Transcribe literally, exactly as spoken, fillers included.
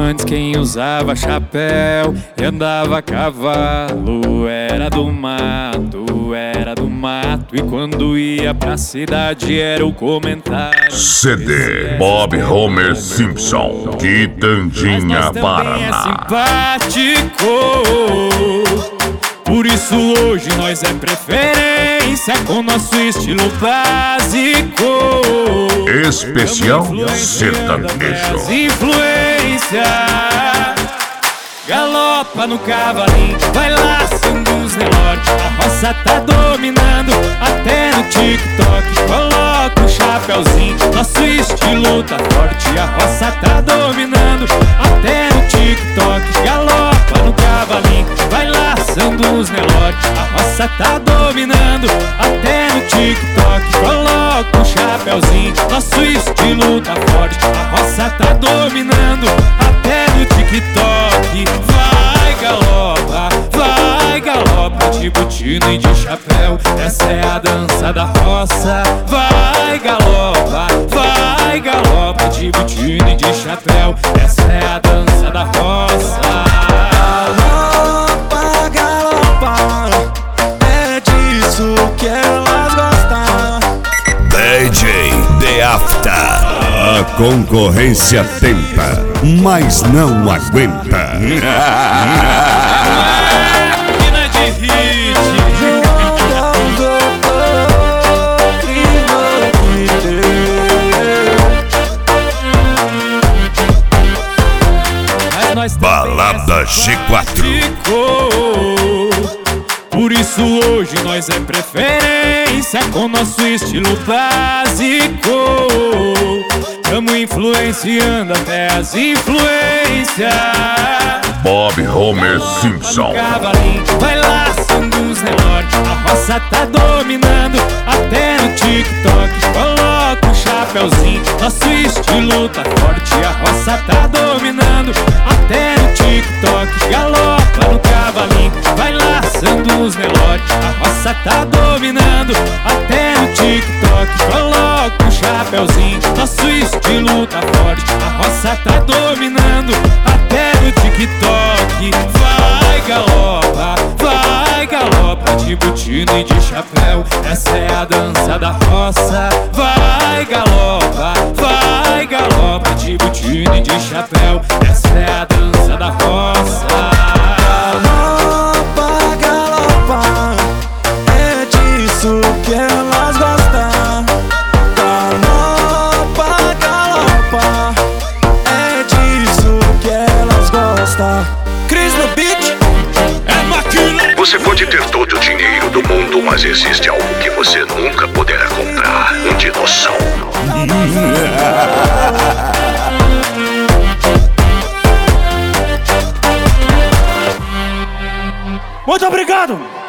Antes quem usava chapéu e andava a cavalo era do mato, era do mato. E quando ia pra cidade era o comentário. C D Bob Homer Simpson, Quitandinha, Paraná. É simpático, por isso hoje nós é preferência com nosso estilo básico. Especial sertanejo. Influência galopa no cavalinho, vai laçando os relógios. A roça tá dominando até no TikTok. Coloca o chapéuzinho, nosso estilo tá forte. A roça tá dominando até no TikTok. Galopa no cavalinho, vai laçando os relógios. A roça tá dominando até no TikTok. Coloca o chapéuzinho, nosso estilo tá forte. A roça tá dominando até no TikTok. Vai galopa, vai galopa, de botina e de chapéu. Essa é a dança da roça. Vai galopa, vai galopa, de botina e de chapéu. Essa é a dança da roça. Galopa, galopa, é disso que elas gostam. D J The After. A concorrência tenta, mas não aguenta. Mina de hit. Mas nós Balada G quatro. Por isso hoje nós é preferência com nosso estilo básico. Tamo influenciando até as influências. Bob Homer Simpson. Cavalinho, vai laçando os relógios. A roça tá dominando até no TikTok. Coloca o chapéuzinho, nosso estilo tá forte. A roça tá dominando até no TikTok. Galopa no cavalinho, vai laçando os relógios. A roça tá dominando até no TikTok. Coloca o chapéuzinho, nosso estilo tá forte. A roça tá dominando até no TikTok. Vai galopa, vai galopa, de botina e de chapéu. Essa é a dança da roça. Vai galopa, vai galopa, de botina e de chapéu. Essa é a dança da roça. Galopa, galopa, é disso que elas gostam. Galopa, galopa, é disso que elas gostam. Cris no beat, É máquina. Você pode ter todo o dinheiro do mundo, mas existe algo que você nunca poderá comprar: um dinossauro. muito obrigado!